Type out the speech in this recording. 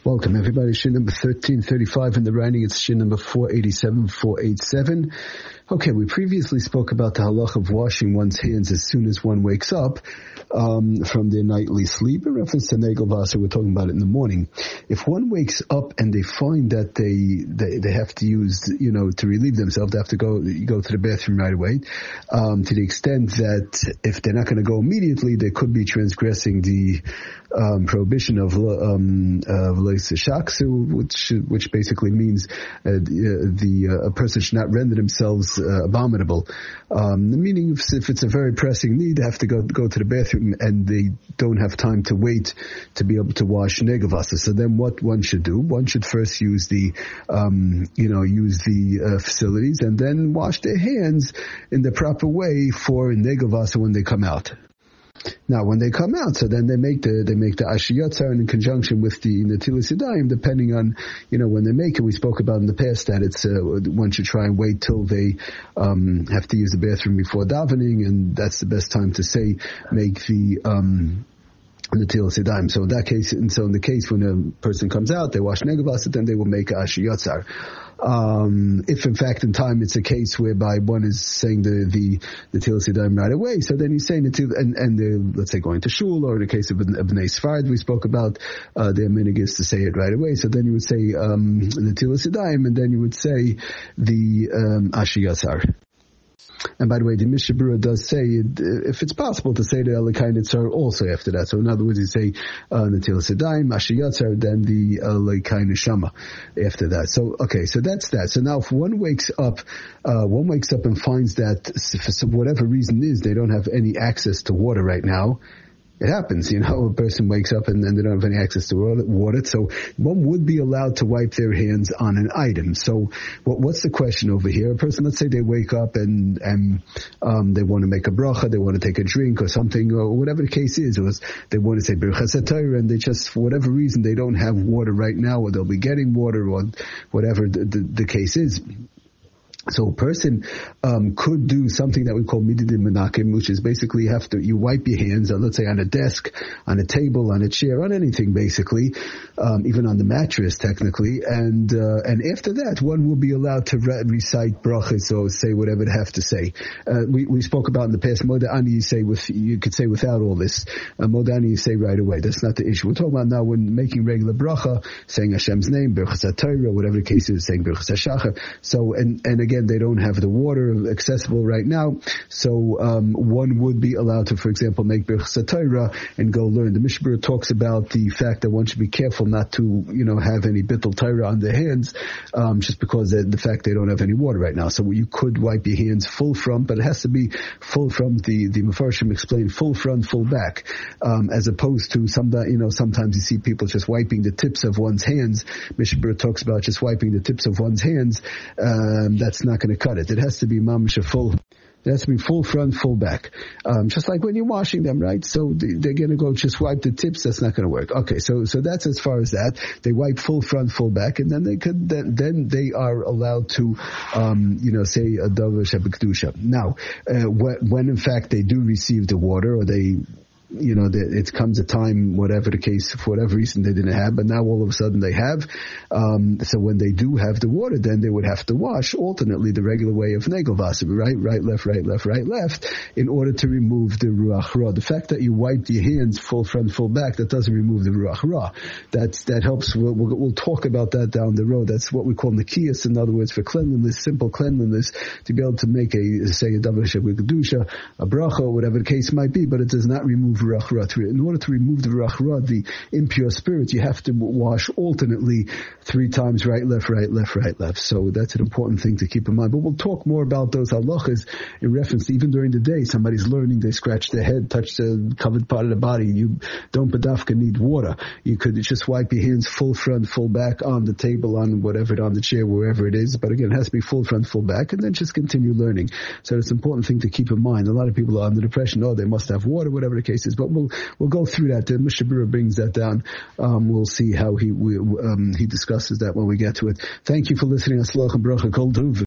Welcome everybody. Shin number 1335 in the writing. It's Shin number 487. Okay, we previously spoke about the halach of washing one's hands as soon as one wakes up from their nightly sleep. In reference to Negel Vasa, we're talking about it in the morning. If one wakes up and they find that they have to use, to relieve themselves, they have to go to the bathroom right away, to the extent that if they're not going to go immediately, they could be transgressing the prohibition of leis shaksu, which basically means a person should not render themselves abominable. Meaning, if it's a very pressing need, they have to go to the bathroom and they don't have time to wait to be able to wash negavasa. So then, what one should do? One should first use the facilities and then wash their hands in the proper way for negavasa when they come out. Now, when they come out, so then they make the ashiyotzar in conjunction with the netilas yadayim, depending on, when they make it. We spoke about in the past that it's, one should try and wait till they, have to use the bathroom before davening, and that's the best time to make the, netilas yadayim. So in that case, in the case when a person comes out, they wash negavasa, then they will make ashiyotzar. If in fact in time it's a case whereby one is saying the netilas yadayim right away, so then he's saying it and they're, let's say, going to shul, or in the case of Bnei Sfard we spoke about, their minhag is to say it right away. So then you would say netilas yadayim, and then you would say the ashiyatzar. And by the way, the Mishnah Berurah does say, if it's possible to say the Elokei Nitzar also after that. So in other words, you say Netilas Yadayim, Ashiyatzar, then the Elokei Neshama after that. So, okay, so that's that. So now if one wakes up and finds that for whatever reason they don't have any access to water right now. It happens, a person wakes up and then they don't have any access to water, so one would be allowed to wipe their hands on an item. So what's the question over here? A person, let's say they wake up and they want to make a bracha, they want to take a drink or something, or whatever the case is, or they want to say Birchas HaTorah, and they just, for whatever reason, they don't have water right now, or they'll be getting water, or whatever the case is. So a person could do something that we call mididim menakim, which is basically you wipe your hands, let's say on a desk, on a table, on a chair, on anything basically, even on the mattress technically, and after that one will be allowed to recite brachas or say whatever they have to say. We spoke about in the past, modani you could say without all this, modani you say right away. That's not the issue. We're talking about now when making regular bracha, saying Hashem's name, Birchas HaTorah, whatever the case is, saying Birchas HaShachar. So and again, they don't have the water accessible right now, so one would be allowed to, for example, make Birchas HaTorah and go learn. The Mishnah Berurah talks about the fact that one should be careful not to, have any bittul Torah on their hands, just because the fact they don't have any water right now. So you could wipe your hands full front, but it has to be full front. The Mefarshim explain full front, full back, as opposed to sometimes you see people just wiping the tips of one's hands. Mishnah Berurah talks about just wiping the tips of one's hands. That's not going to cut it. It has to be mamash full. It has to be full front, full back. Just like when you're washing them, right? So they're going to go just wipe the tips. That's not going to work. Okay, so that's as far as that. They wipe full front, full back, and then then they are allowed to, say a davar shebekdusha. Now, when in fact they do receive the water, or they, it comes a time, whatever the case, for whatever reason they didn't have, but now all of a sudden they have. So when they do have the water, then they would have to wash alternately the regular way of negel vasa, right, left, right, left, right, left, in order to remove the ruach ra. The fact that you wiped your hands full front, full back, that doesn't remove the ruach ra. That helps. We'll talk about that down the road. That's what we call nikiyas. In other words, for cleanliness, simple cleanliness, to be able to make a davar shebekdusha, a bracha, or whatever the case might be, but it does not remove ruach ra. In order to remove the ruach ra, the impure spirit, you have to wash alternately 3 times, right, left, right, left, right, left. So that's an important thing to keep in mind. But we'll talk more about those halachas in reference to even during the day. Somebody's learning, they scratch their head, touch the covered part of the body. You don't badafka need water. You could just wipe your hands full front, full back on the table, on whatever, on the chair, wherever it is. But again, it has to be full front, full back, and then just continue learning. So it's an important thing to keep in mind. A lot of people are under the impression, they must have water, whatever the case is. But we'll go through that. The Mishnah Berurah brings that down. We'll see how he discusses that when we get to it. Thank you for listening. Aslach and bracha kol tov.